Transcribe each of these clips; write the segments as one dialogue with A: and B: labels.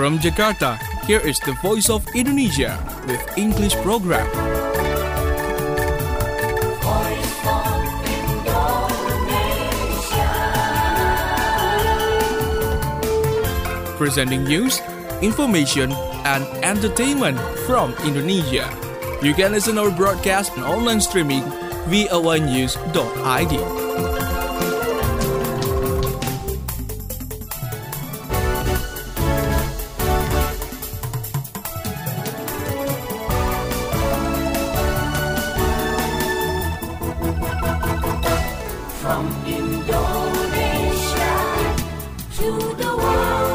A: From Jakarta, here is the Voice of Indonesia with English program.
B: Voice of Indonesia.
A: Presenting news, information, and entertainment from Indonesia. You can listen our broadcast and online streaming voanews.id.
B: From Indonesia to the world.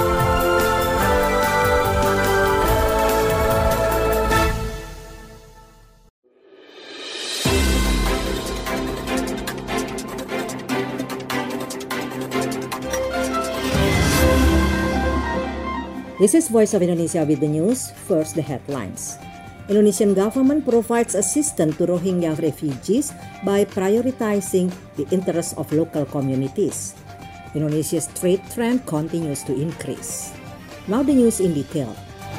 C: This is Voice of Indonesia with the news. First, the headlines. Indonesian government provides assistance to Rohingya refugees by prioritizing the interests of local communities. Indonesia's trade trend continues to increase. Now the news in detail.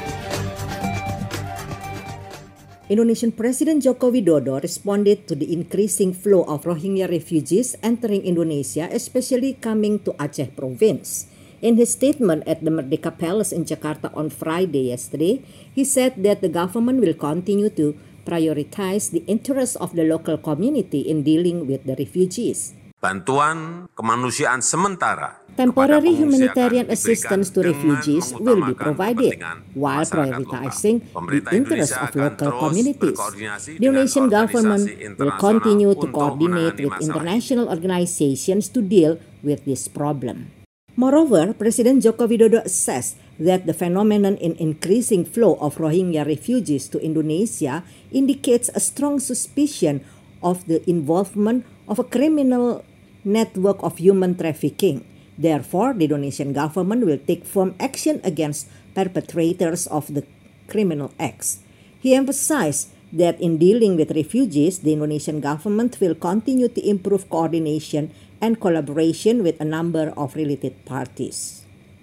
C: Indonesian President Joko Widodo responded to the increasing flow of Rohingya refugees entering Indonesia, especially coming to Aceh province. In his statement at the Merdeka Palace in Jakarta on Friday yesterday, he said that the government will continue to prioritize the interests of the local community in dealing with the refugees.
D: Bantuan kemanusiaan sementara
C: Temporary humanitarian assistance to refugees will be provided while prioritizing the interests of local communities. The Indonesian government will continue to coordinate with international organizations to deal with this problem. Moreover, President Joko Widodo assessed that the phenomenon in increasing flow of Rohingya refugees to Indonesia indicates a strong suspicion of the involvement of a criminal network of human trafficking. Therefore, the Indonesian government will take firm action against perpetrators of the criminal acts. He emphasized that in dealing with refugees, the Indonesian government will continue to improve coordination and collaboration with a number of related parties.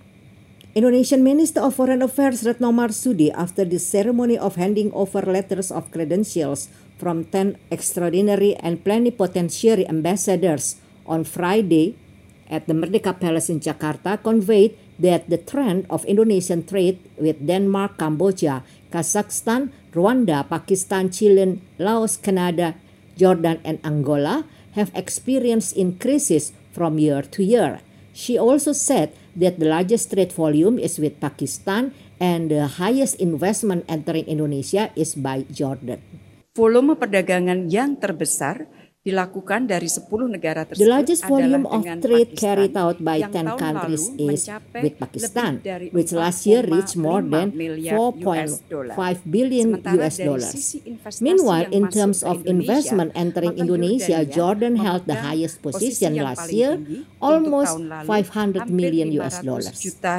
C: Indonesian Minister of Foreign Affairs Retno Marsudi, after the ceremony of handing over letters of credentials from 10 extraordinary and plenipotentiary ambassadors on Friday at the Merdeka Palace in Jakarta, conveyed that the trend of Indonesian trade with Denmark, Cambodia, Kazakhstan, Rwanda, Pakistan, Chile, Laos, Canada, Jordan, and Angola have experienced increases from year to year. She also said that the largest trade volume is with Pakistan and the highest investment entering Indonesia is by Jordan.
E: Volume perdagangan yang terbesar dilakukan dari 10 negara tersebut.
C: The largest volume
E: adalah
C: of
E: dengan
C: trade
E: Pakistan,
C: carried out by
E: yang
C: 10
E: tahun
C: countries
E: lalu
C: is
E: mencapai
C: with Pakistan,
E: lebih dari
C: which last year
E: 4,5
C: reached more than
E: miliar
C: $4.5 billion.
E: Sementara dari sisi investasi
C: Meanwhile,
E: yang
C: in
E: masuk
C: terms
E: ke
C: of
E: Indonesia,
C: investment entering
E: maka
C: Indonesia,
E: Yordania
C: Jordan held the
E: memegang
C: highest
E: posisi
C: position
E: yang
C: last
E: paling
C: year,
E: tinggi untuk
C: almost
E: tahun lalu,
C: $500 million.
E: hampir 500 juta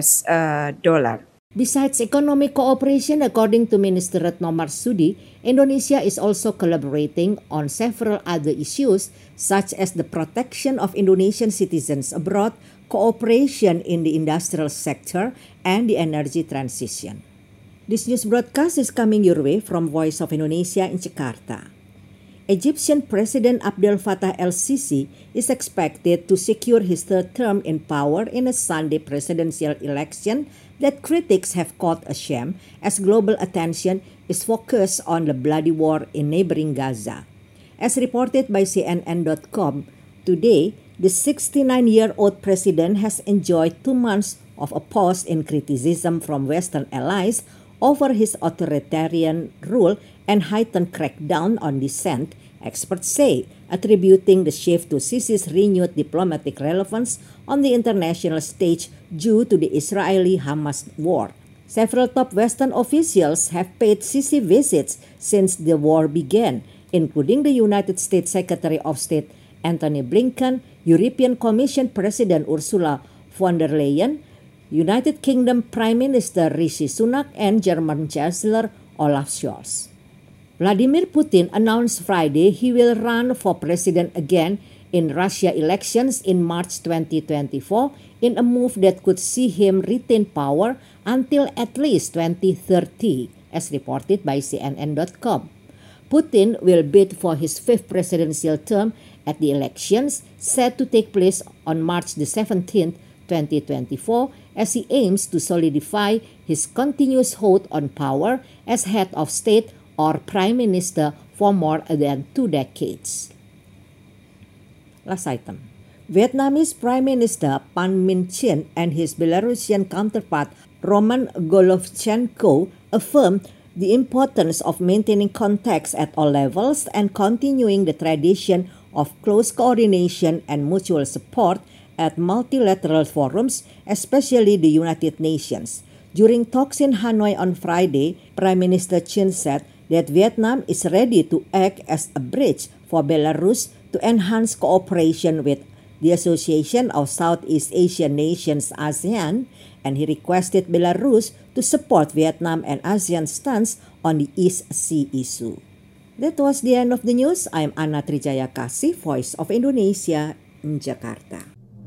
E: US$.
C: Besides economic cooperation, according to Minister Retno Marsudi, Indonesia is also collaborating on several other issues such as the protection of Indonesian citizens abroad, cooperation in the industrial sector, and the energy transition. This news broadcast is coming your way from Voice of Indonesia in Jakarta. Egyptian President Abdel Fattah el-Sisi is expected to secure his third term in power in a Sunday presidential election that critics have called a sham as global attention is focused on the bloody war in neighboring Gaza. As reported by CNN.com, today, the 69-year-old president has enjoyed 2 months of a pause in criticism from Western allies over his authoritarian rule and heightened crackdown on dissent, experts say, attributing the shift to Sisi's renewed diplomatic relevance on the international stage due to the Israeli-Hamas war. Several top Western officials have paid Sisi visits since the war began, including the United States Secretary of State Antony Blinken, European Commission President Ursula von der Leyen, United Kingdom Prime Minister Rishi Sunak, and German Chancellor Olaf Scholz. Vladimir Putin announced Friday he will run for president again in Russia elections in March 2024 in a move that could see him retain power until at least 2030, as reported by CNN.com. Putin will bid for his fifth presidential term at the elections set to take place on March the 17th, 2024, as he aims to solidify his continuous hold on power as head of state or prime minister for more than 2 decades. Last item. Vietnamese Prime Minister Pham Minh Chinh and his Belarusian counterpart Roman Golovchenko affirmed the importance of maintaining contacts at all levels and continuing the tradition of close coordination and mutual support at multilateral forums, especially the United Nations. During talks in Hanoi on Friday, Prime Minister Chinh said that Vietnam is ready to act as a bridge for Belarus to enhance cooperation with the Association of Southeast Asian Nations ASEAN, and he requested Belarus to support Vietnam and ASEAN's stance on the East Sea issue. That was the end of the news. I'm Anna Trijaya Kasih, Voice of Indonesia, in Jakarta.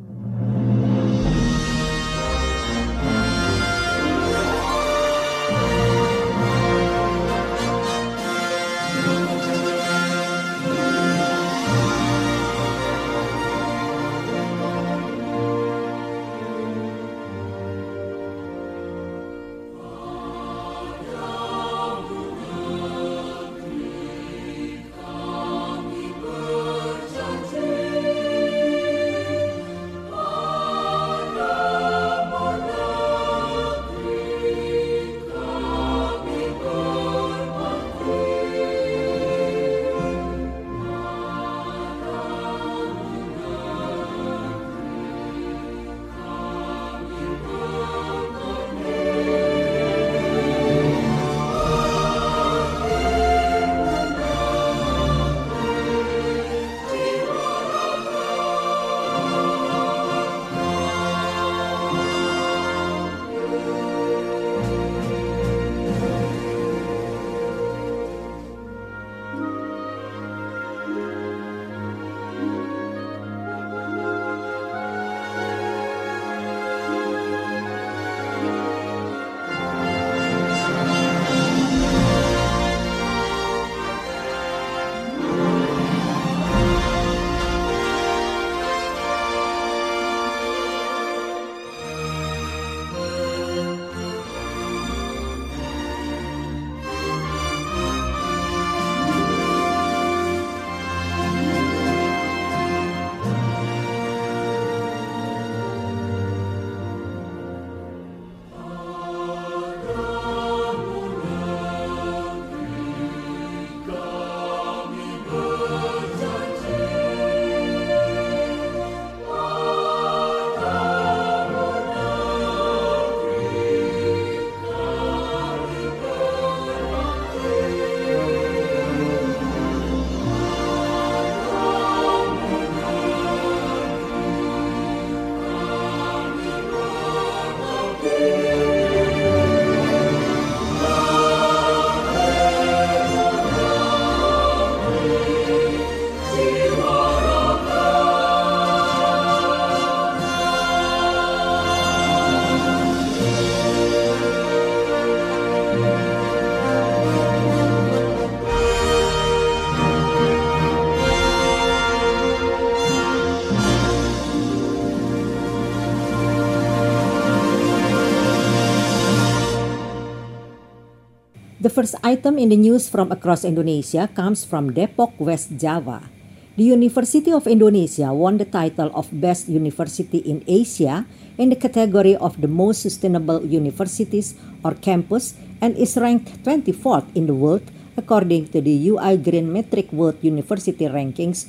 C: The first item in the news from across Indonesia comes from Depok, West Java. The University of Indonesia won the title of Best University in Asia in the category of the most sustainable universities or campus and is ranked 24th in the world according to the UI Green Metric World University Rankings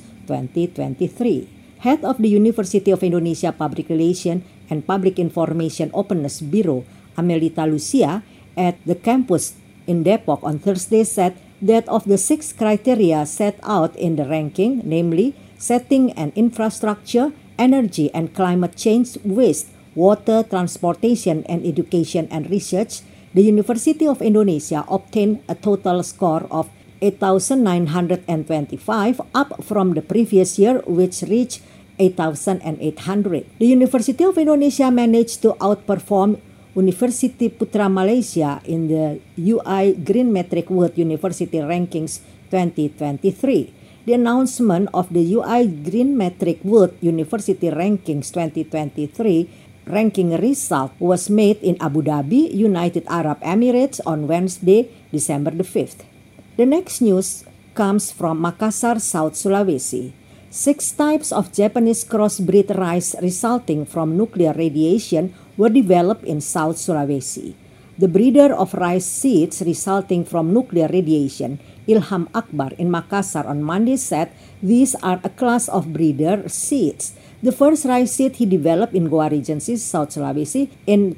C: 2023. Head of the University of Indonesia Public Relations and Public Information Openness Bureau, Amelita Lucia, at the campus in Depok on Thursday said that of the 6 criteria set out in the ranking, namely setting and infrastructure, energy and climate change, waste, water, transportation, and education and research, the University of Indonesia obtained a total score of 8,925, up from the previous year, which reached 8,800. The University of Indonesia managed to outperform University Putra Malaysia in the UI Green Metric World University Rankings 2023. The announcement of the UI Green Metric World University Rankings 2023 ranking result was made in Abu Dhabi, United Arab Emirates on Wednesday, December the 5th. The next news comes from Makassar, South Sulawesi. 6 types of Japanese crossbreed rice resulting from nuclear radiation were developed in South Sulawesi. The breeder of rice seeds resulting from nuclear radiation, Ilham Akbar in Makassar on Monday said these are a class of breeder seeds. The first rice seed he developed in Goa Regency, South Sulawesi in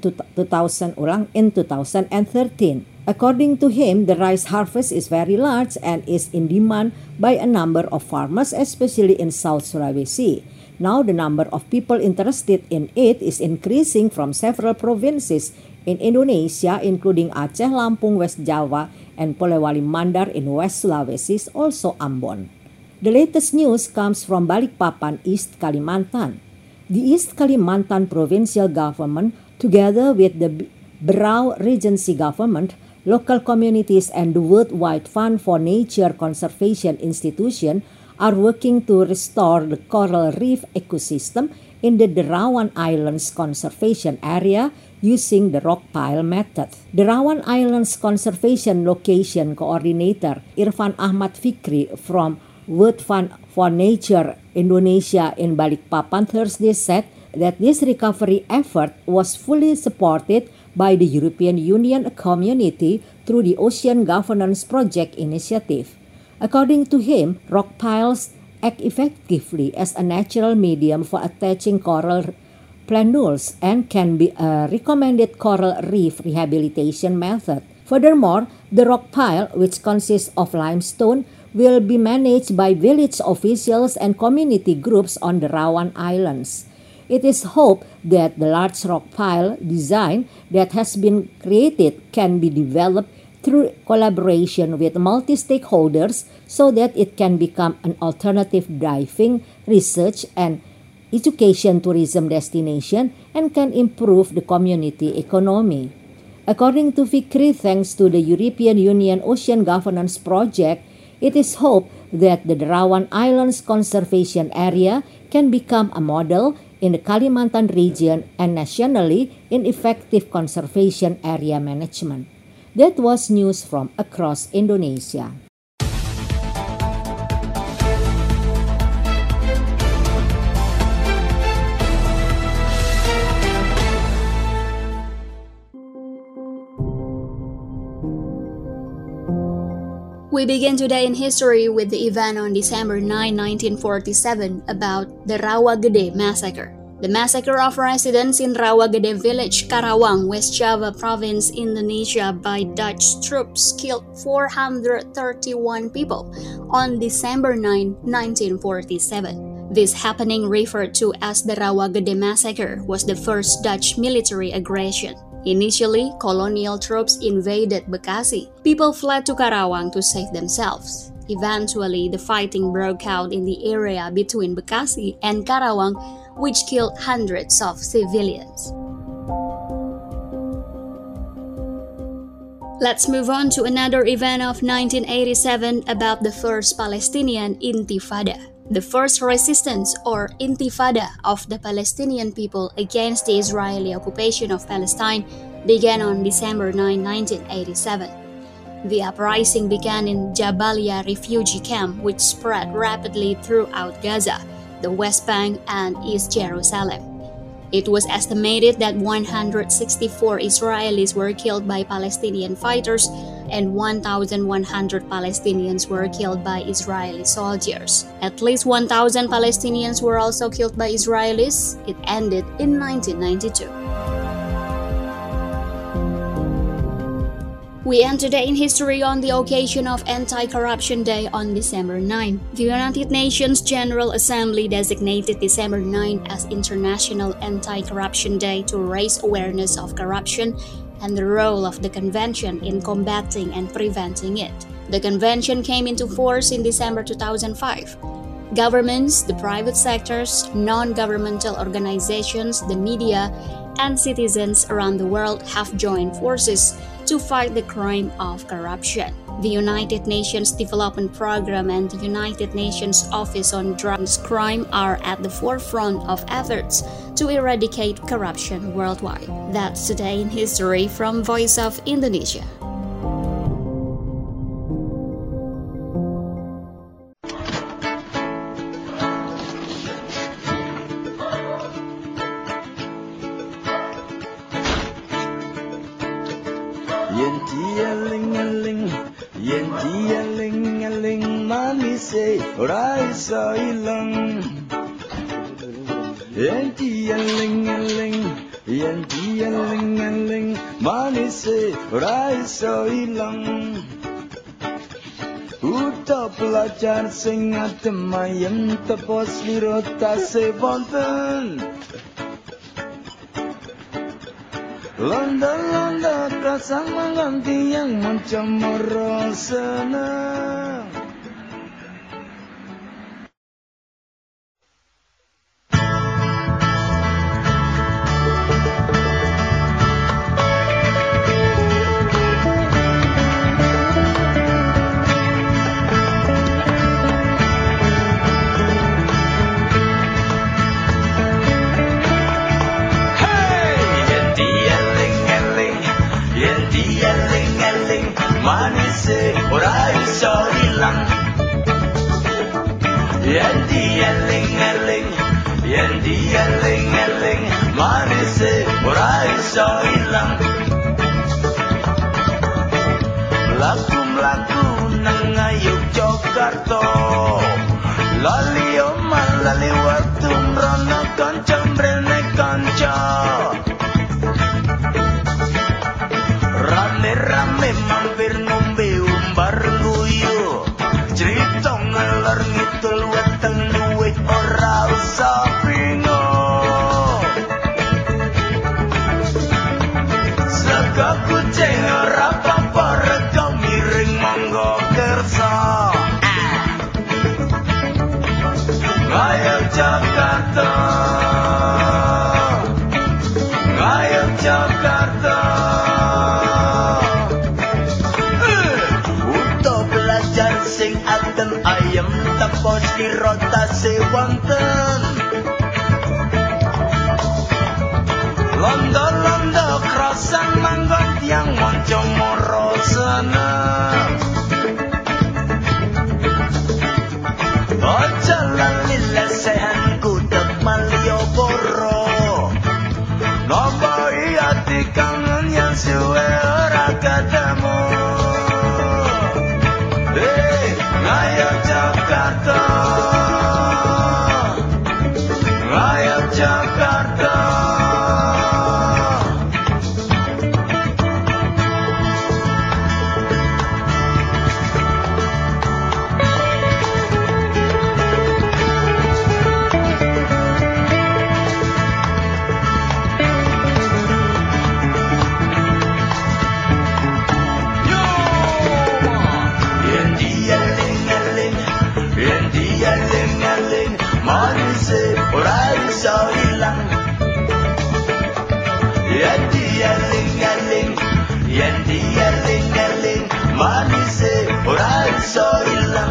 C: 2013. According to him, the rice harvest is very large and is in demand by a number of farmers, especially in South Sulawesi. Now the number of people interested in it is increasing from several provinces in Indonesia, including Aceh, Lampung, West Java, and Polewali Mandar in West Sulawesi, also Ambon. The latest news comes from Balikpapan, East Kalimantan. The East Kalimantan provincial government, together with the Berau Regency government, local communities, and the Worldwide Fund for Nature Conservation Institution are working to restore the coral reef ecosystem in the Derawan Islands Conservation Area using the rock pile method. Derawan Islands Conservation Location Coordinator Irfan Ahmad Fikri from World Fund for Nature Indonesia in Balikpapan Thursday said that this recovery effort was fully supported by the European Union community through the Ocean Governance Project initiative. According to him, rock piles act effectively as a natural medium for attaching coral planules and can be a recommended coral reef rehabilitation method. Furthermore, the rock pile, which consists of limestone, will be managed by village officials and community groups on the Derawan Islands. It is hoped that the large rock pile design that has been created can be developed through collaboration with multi-stakeholders so that it can become an alternative diving, research, and education tourism destination and can improve the community economy. According to Fikri, thanks to the European Union Ocean Governance Project, it is hoped that the Derawan Islands Conservation Area can become a model in the Kalimantan region and nationally in effective conservation area management. That was news from across Indonesia.
F: We begin today in history with the event on December 9, 1947 about the Rawa Gede massacre. The massacre of residents in Rawa Gede village, Karawang, West Java province, Indonesia by Dutch troops killed 431 people on December 9, 1947. This happening, referred to as the Rawa Gede massacre, was the first Dutch military aggression. Initially, colonial troops invaded Bekasi. People fled to Karawang to save themselves. Eventually, the fighting broke out in the area between Bekasi and Karawang, which killed hundreds of civilians. Let's move on to another event of 1987 about the first Palestinian Intifada. The first resistance or Intifada of the Palestinian people against the Israeli occupation of Palestine began on December 9, 1987. The uprising began in Jabalia refugee camp, which spread rapidly throughout Gaza, the West Bank, and East Jerusalem. It was estimated that 164 Israelis were killed by Palestinian fighters and 1,100 Palestinians were killed by Israeli soldiers. At least 1,000 Palestinians were also killed by Israelis. It ended in 1992. We end today in history on the occasion of Anti-Corruption Day on December 9. The United Nations General Assembly designated December 9 as International Anti-Corruption Day to raise awareness of corruption and the role of the convention in combating and preventing it. The convention came into force in December 2005. Governments, the private sectors, non-governmental organizations, the media, and citizens around the world have joined forces to fight the crime of corruption. The United Nations Development Programme and the United Nations Office on Drugs Crime are at the forefront of efforts to eradicate corruption worldwide. That's Today in History from Voice of Indonesia.
G: Yen dia ling manis ora iso ilang. Yen dia ling manis ora iso ilang. Uta pelajar sing adem ayem tepos wirotase wonten. Londa kasang mengganti yang mencemara senang. Manis ora iso ilang. Yen dia ling manis ora iso ilang. Mlaku nang Yogyakarta, lali omah lali wektu mrono kanca mrene kanca. Rame mampir ngombe umbar guyu, cerita ngalor ngidul weteng duwe ora usah bingung. Saka kucing ora apa-apa rega miring monggo kersa. Ayo Jakarta, ayo Jakarta. Sing adem ayem tepos dirotase wonten. Londo krasan manggon tiang monco moro seneng. Ojo lali lesehan gudeg Malioboro. Nomboi hati kangen yang suwe ora ketemu. Ayo Jakarta, ayo Jakarta. Manis ora iso ilang. Yen dia ling manis ora iso ilang.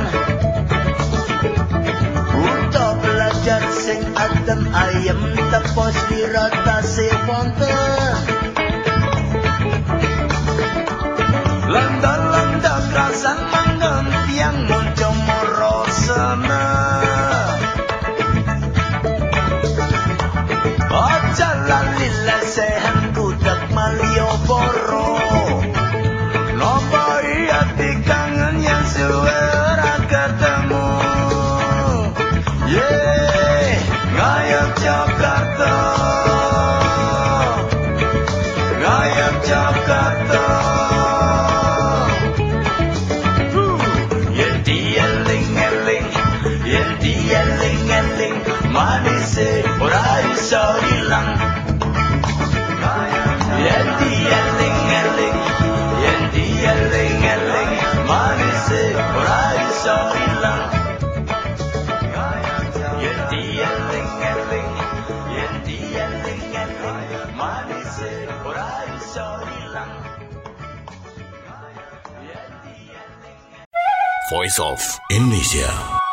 G: Uta belajar sing adem ayem tepos dirotase wonten. Londo krasan manggon tiang monco moro seneng. Ojo lali lesehan gudeg Malioboro. Nomboi hati kangen yang suwe ora ketemu. Ayo Jakarta,
H: Voice of Indonesia.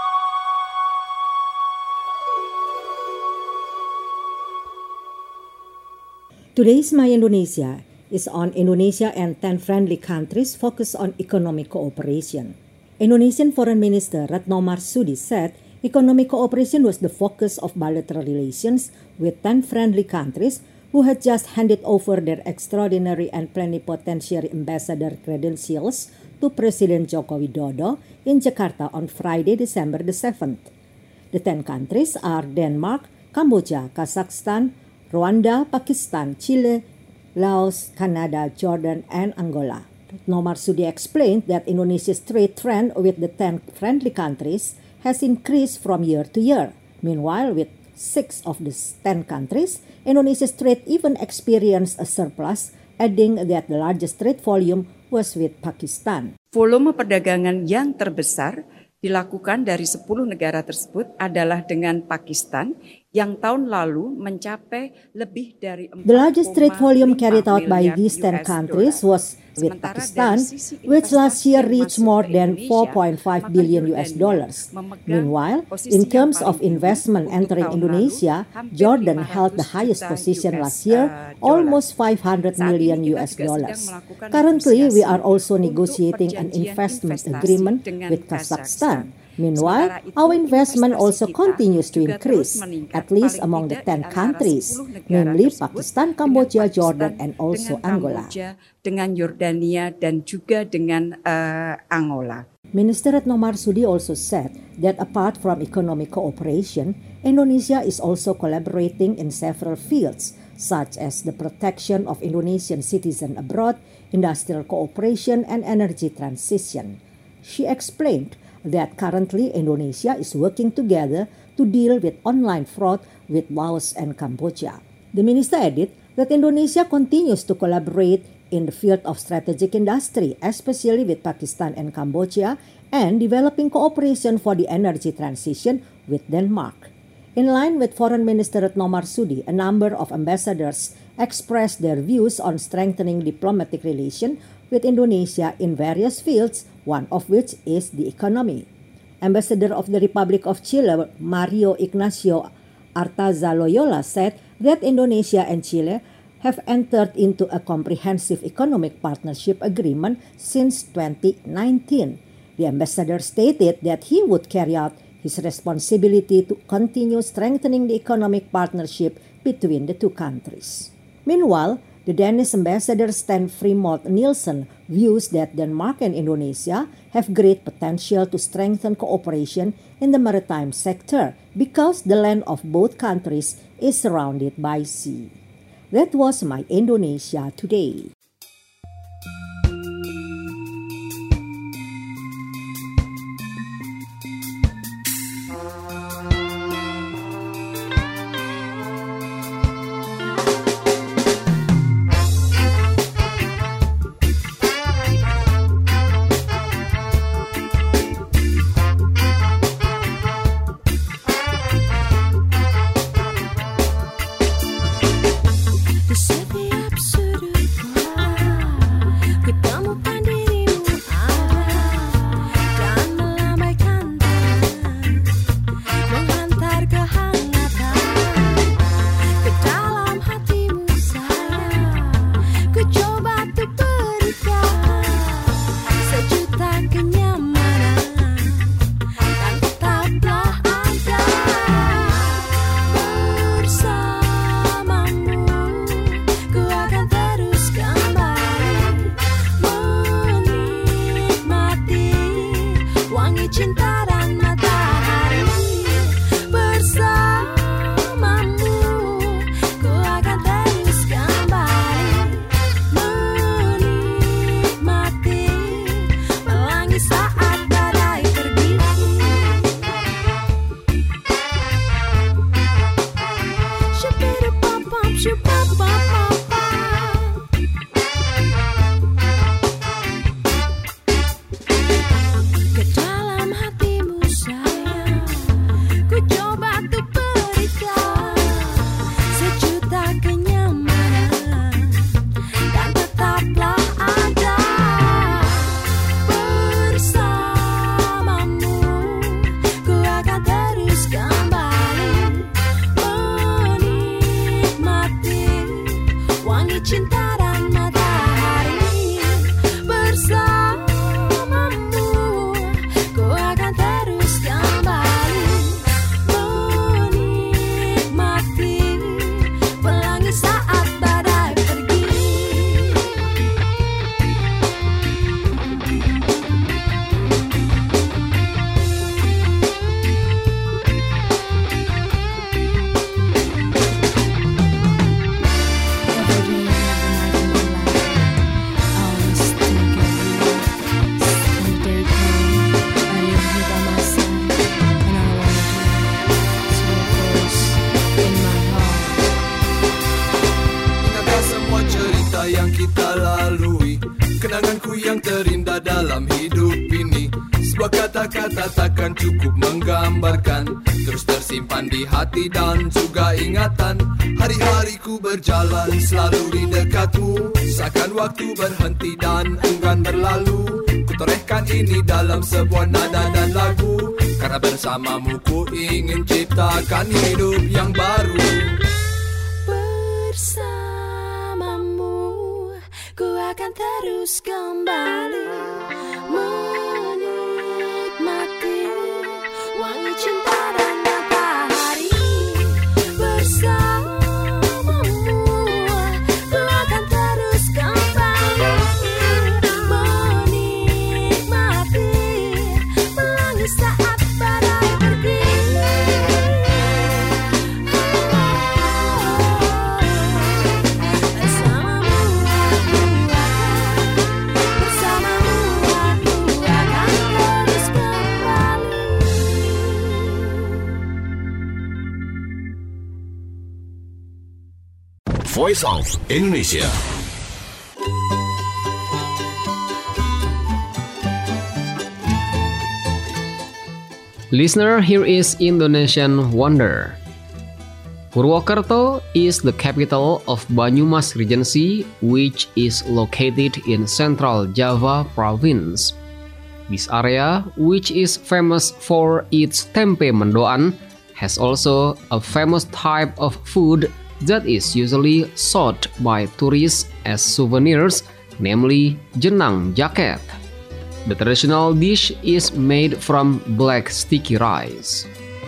C: Today's My Indonesia is on Indonesia and 10 friendly countries focused on economic cooperation. Indonesian Foreign Minister Retno Marsudi said economic cooperation was the focus of bilateral relations with 10 friendly countries who had just handed over their extraordinary and plenipotentiary ambassador credentials to President Joko Widodo in Jakarta on Friday, December the 7th. The 10 countries are Denmark, Cambodia, Kazakhstan, Rwanda, Pakistan, Chile, Laos, Canada, Jordan, and Angola. Retno Marsudi explained that Indonesia's trade trend with the 10 friendly countries has increased from year to year. Meanwhile, with 6 of the 10 countries, Indonesia's trade even experienced a surplus, adding that the largest trade volume was with Pakistan.
E: Volume perdagangan yang terbesar dilakukan dari 10 negara tersebut adalah dengan Pakistan yang tahun lalu mencapai lebih dari 4,5
C: The largest trade volume carried out by these 10 countries was with Pakistan, which last year reached more than $4.5 billion. Meanwhile, in terms of investment entering Indonesia, Jordan held the highest position last year, almost $500 million. Currently, we are also negotiating an investment agreement with Kazakhstan. Meanwhile, our investment also continues to increase, at least among the 10 countries, namely Pakistan, Cambodia, Jordan, and also Angola.
E: Dengan Yordania dan juga dengan Angola.
C: Minister Retno Marsudi also said that apart from economic cooperation, Indonesia is also collaborating in several fields, such as the protection of Indonesian citizens abroad, industrial cooperation, and energy transition. She explained that currently Indonesia is working together to deal with online fraud with Laos and Cambodia. The minister added that Indonesia continues to collaborate in the field of strategic industry, especially with Pakistan and Cambodia, and developing cooperation for the energy transition with Denmark. In line with Foreign Minister Retno Marsudi, a number of ambassadors expressed their views on strengthening diplomatic relations with Indonesia in various fields, one of which is the economy. Ambassador of the Republic of Chile, Mario Ignacio Artaza Loyola, said that Indonesia and Chile have entered into a comprehensive economic partnership agreement since 2019. The ambassador stated that he would carry out his responsibility to continue strengthening the economic partnership between the two countries. Meanwhile, the Danish ambassador Sten Frimod Nielsen views that Denmark and Indonesia have great potential to strengthen cooperation in the maritime sector because the land of both countries is surrounded by sea. That was My Indonesia Today.
I: Ke dalam hatimu sayang, ku coba untuk
A: Kenanganku yang terindah dalam hidup ini. Sebuah kata-kata takkan cukup menggambarkan. Terus tersimpan di hati dan juga ingatan. Hari-hariku berjalan selalu di dekatmu. Seakan waktu berhenti dan enggan berlalu. Kutorehkan ini dalam sebuah nada dan lagu. Karena bersamamu ku ingin ciptakan hidup yang baru.
B: Bersamamu ku akan terus kembali menikmati wangi cinta dan matahari. Bersamamu ku akan terus kembali menikmati pelangi saat badai pergi.
H: Voice of Indonesia.
I: Listener, here is Indonesian Wonder. Purwokerto is the capital of Banyumas Regency, which is located in Central Java Province. This area, which is famous for its tempe mendoan, has also a famous type of food that is usually sought by tourists as souvenirs, namely jenang jaket. The traditional dish is made from black sticky rice.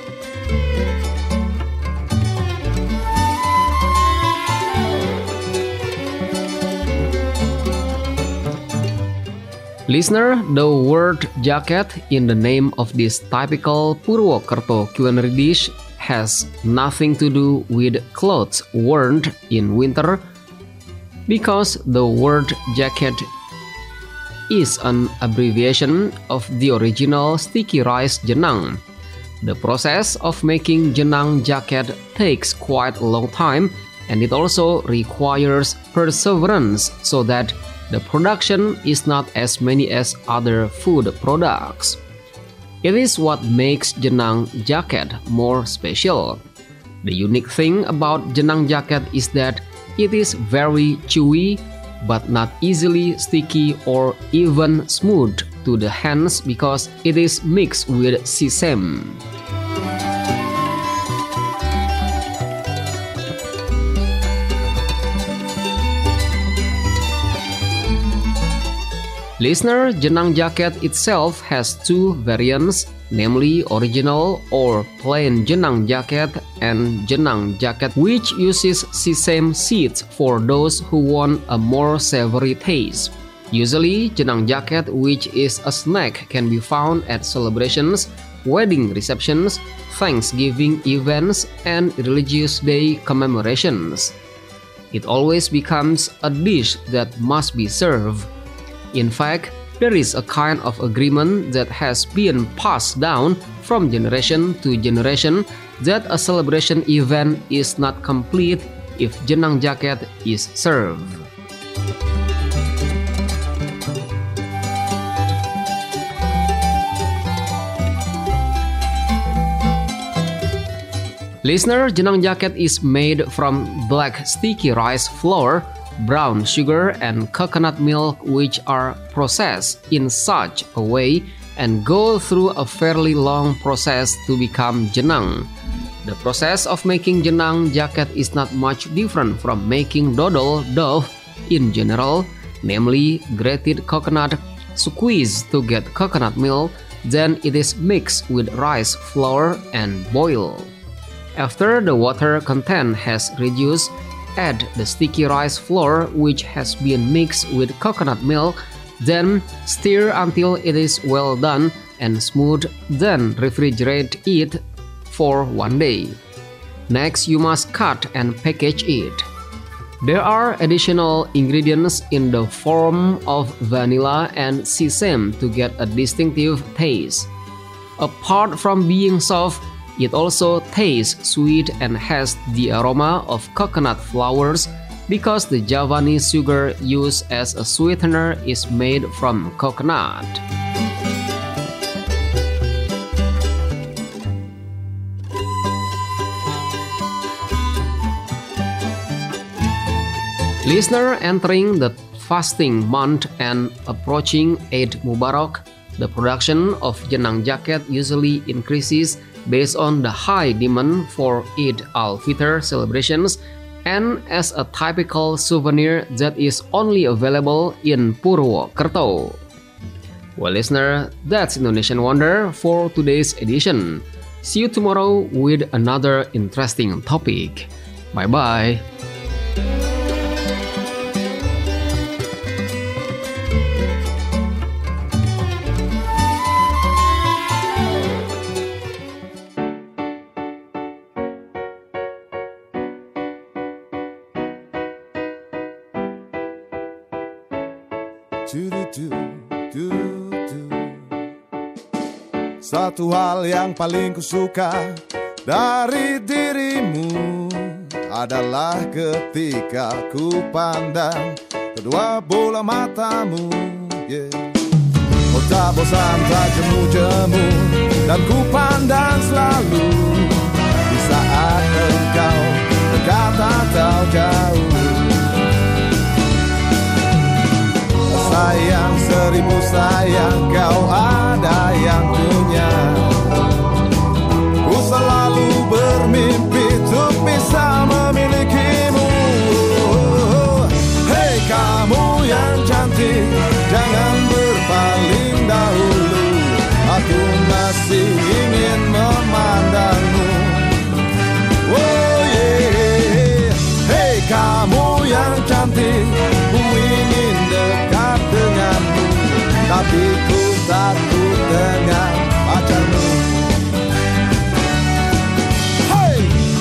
I: Listener, the word jaket in the name of this typical Purwokerto culinary dish has nothing to do with clothes worn in winter, because the word jacket is an abbreviation of the original sticky rice jenang. The process of making jenang jaket takes quite a long time, and it also requires perseverance so that the production is not as many as other food products. It is what makes jenang jaket more special. The unique thing about jenang jaket is that it is very chewy, but not easily sticky or even smooth to the hands because it is mixed with sesame. Listener, jenang jaket itself has two variants, namely original or plain jenang jaket and jenang jaket which uses sesame seeds for those who want a more savory taste. Usually, jenang jaket, which is a snack, can be found at celebrations, wedding receptions, Thanksgiving events, and religious day commemorations. It always becomes a dish that must be served. In fact, there is a kind of agreement that has been passed down from generation to generation that a celebration event is not complete if jenang jaket is served. Listener, jenang jaket is made from black sticky rice flour, brown sugar, and coconut milk, which are processed in such a way and go through a fairly long process to become jenang. The process of making jenang jaket is not much different from making dodol dough in general, namely grated coconut squeezed to get coconut milk, then it is mixed with rice flour and boiled. After the water content has reduced, add the sticky rice flour which has been mixed with coconut milk, then stir until it is well done and smooth, then refrigerate it for 1 day. Next, you must cut and package it. There are additional ingredients in the form of vanilla and sesame to get a distinctive taste. Apart from being soft, it also tastes sweet and has the aroma of coconut flowers, because the Javanese sugar used as a sweetener is made from coconut. Listener, entering the fasting month and approaching Eid Mubarak, the production of jenang jaket usually increases based on the high demand for Eid al-Fitr celebrations and as a typical souvenir that is only available in Purwokerto. Well, listener, that's Indonesian Wonder for today's edition. See you tomorrow with another interesting topic. Bye-bye.
J: Satu hal yang paling kusuka dari dirimu adalah ketika ku pandang kedua bola matamu, yeah. Kau tak bosan, tak jemu-jemu, dan ku pandang selalu di saat engkau dekat atau jauh. Sayang, seribu sayang, kau ada yang punya. Ku selalu bermimpi untuk bisa memilikimu. Hei kamu yang cantik, jangan berpaling dahulu. Aku masih ingin memandangmu. Oh yeah. Hei kamu yang cantik, ku ingin dekat denganmu, tapi ku takut dengan pacarmu. Hey!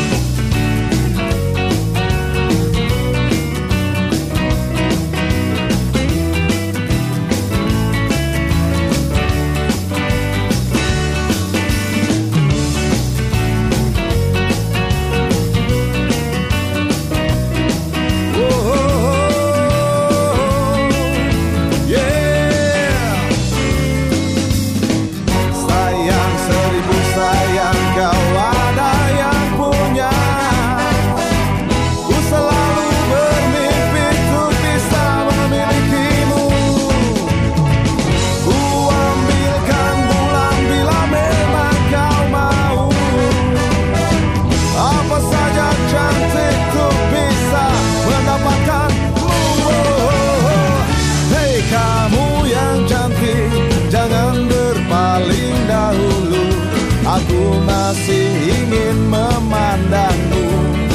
J: Aku masih ingin memandangmu.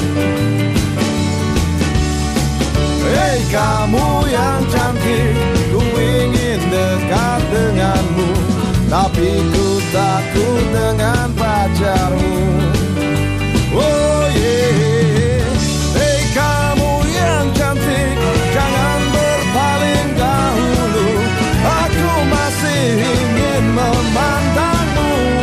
J: Hei kamu yang cantik, ku ingin dekat denganmu, tapi ku takut dengan pacarmu. Oh yeah. Hei kamu yang cantik, jangan berpaling dahulu. Aku masih ingin memandangmu.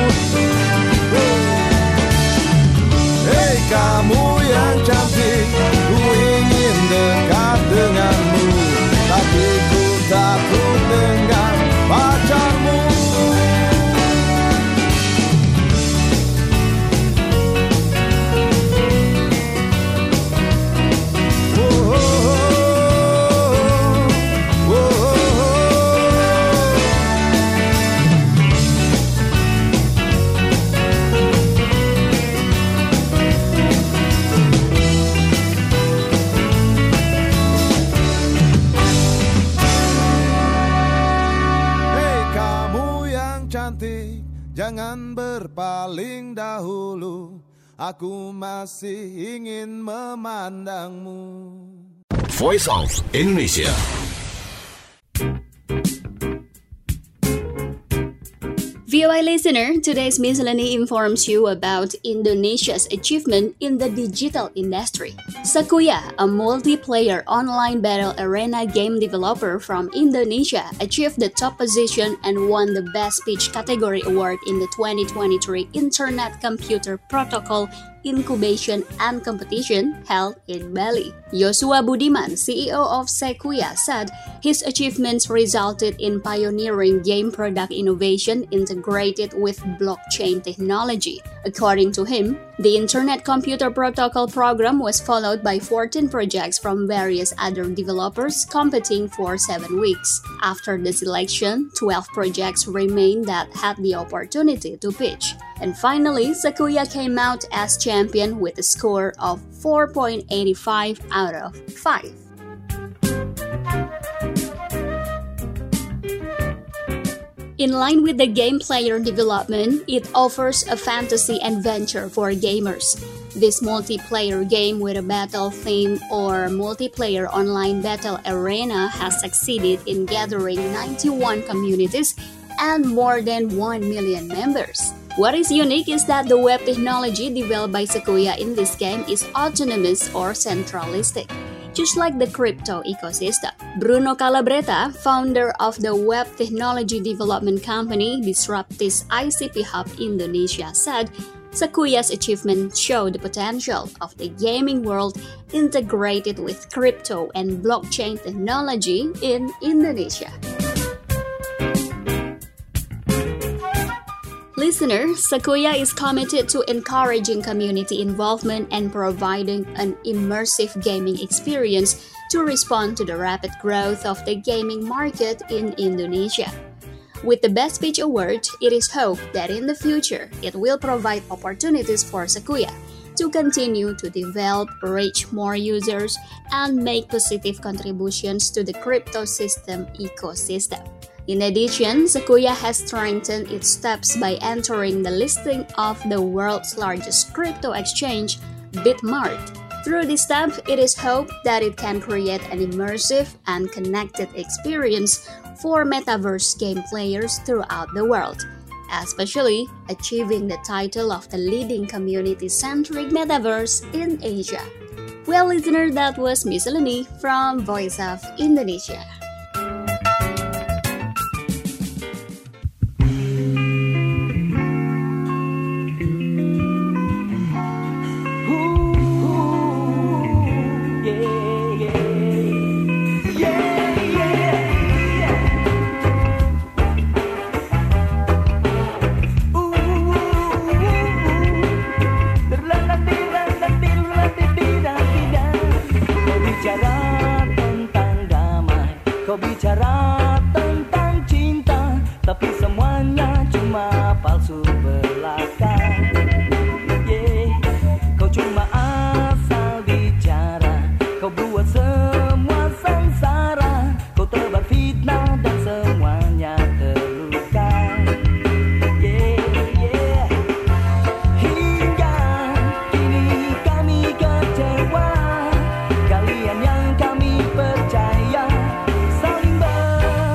J: Hei kamu yang cantik, ku ingin dekat denganmu, tapi ku takut dengan pacarmu. Jangan berpaling dahulu, aku masih ingin memandangmu.
H: Voice of Indonesia.
F: VOA listener, today's miscellany informs you about Indonesia's achievement in the digital industry. Sakuya, a multiplayer online battle arena game developer from Indonesia, achieved the top position and won the Best Speech category award in the 2023 Internet Computer Protocol Incubation and Competition held in Bali. Joshua Budiman, CEO of Sequoia, said his achievements resulted in pioneering game product innovation integrated with blockchain technology. According to him, the Internet Computer Protocol program was followed by 14 projects from various other developers competing for 7 weeks. After the selection, 12 projects remained that had the opportunity to pitch. And finally, Sequoia came out as champion with a score of 4.85 out of 5. In line with the game player development, it offers a fantasy adventure for gamers. This multiplayer game with a battle theme or multiplayer online battle arena has succeeded in gathering 91 communities and more than 1 million members. What is unique is that the web technology developed by Sequoia in this game is autonomous or centralistic, just like the crypto ecosystem. Bruno Calabretta, founder of the web technology development company Disruptis ICP Hub Indonesia, said Sequoia's achievements show the potential of the gaming world integrated with crypto and blockchain technology in Indonesia. Listener, Sequoia is committed to encouraging community involvement and providing an immersive gaming experience to respond to the rapid growth of the gaming market in Indonesia. With the Best Pitch Award, it is hoped that in the future, it will provide opportunities for Sequoia to continue to develop, reach more users, and make positive contributions to the crypto system ecosystem. In addition, Sequoia has strengthened its steps by entering the listing of the world's largest crypto exchange, Bitmart. Through this step, it is hoped that it can create an immersive and connected experience for metaverse game players throughout the world, especially achieving the title of the leading community-centric metaverse in Asia. Well, listener, that was Miscellany from Voice of Indonesia.
G: Bicara tentang cinta, tapi semuanya cuma palsu belaka. Kau cuma asal bicara, kau buat semua sengsara, kau tebar fitnah dan semuanya terluka. Hingga kini kami kecewa, kalian yang kami percaya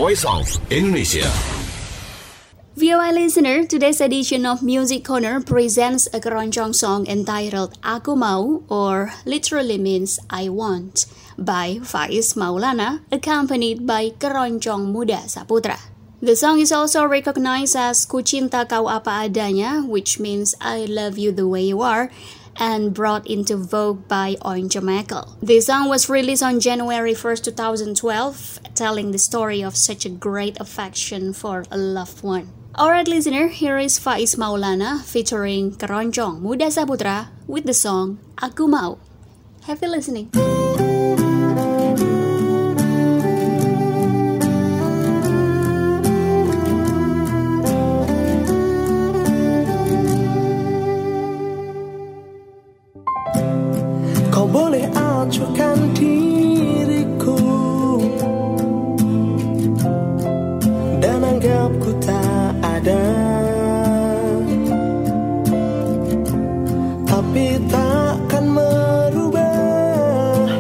H: Voice of Indonesia.
F: VOA listener, today's edition of Music Corner presents a keroncong song entitled Aku Mau, or literally means I Want, by Faiz Maulana, accompanied by Keroncong Muda Saputra. The song is also recognized as Ku Cinta Kau Apa Adanya, which means I love you the way you are, and brought into vogue by Once Mekel. The song was released on January 1st, 2012, telling the story of such a great affection for a loved one. Alright listener, here is Faiz Maulana featuring Keroncong Muda Saputra with the song Aku Mau. Happy listening.
K: Kau boleh acuhkan diriku dan anggap ku tak ada, tapi takkan merubah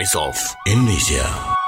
H: Voice of Indonesia.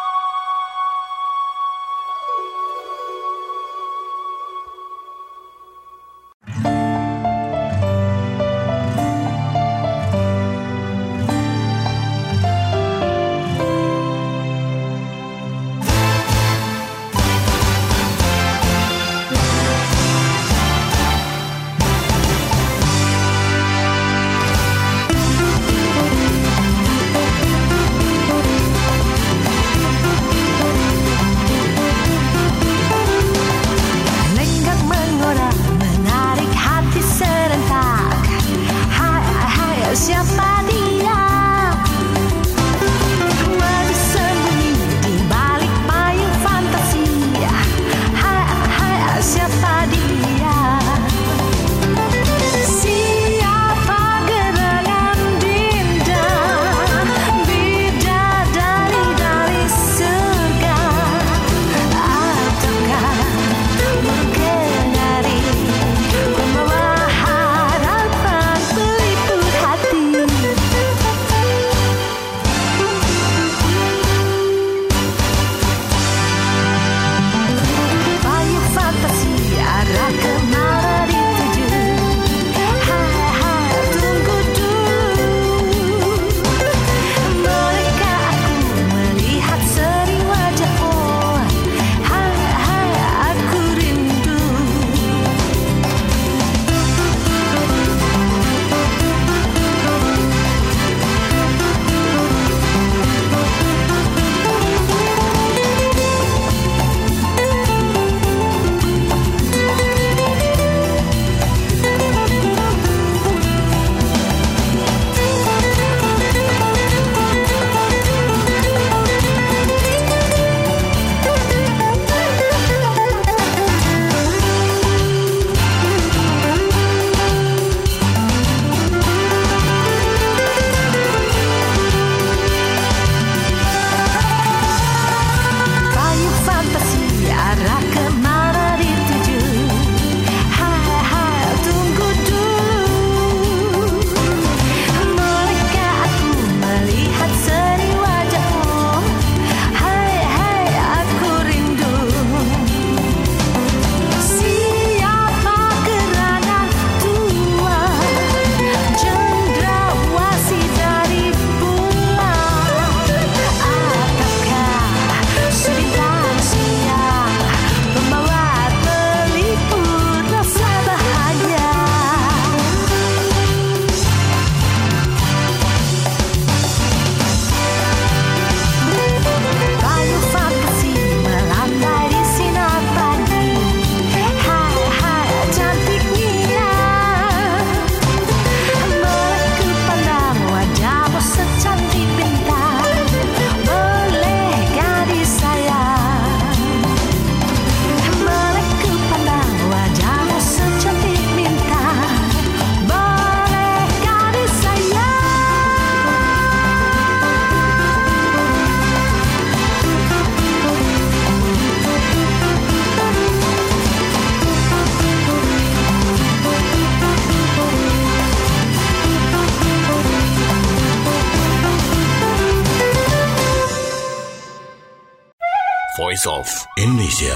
H: Voice of Indonesia.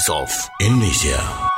H: Voice of Indonesia.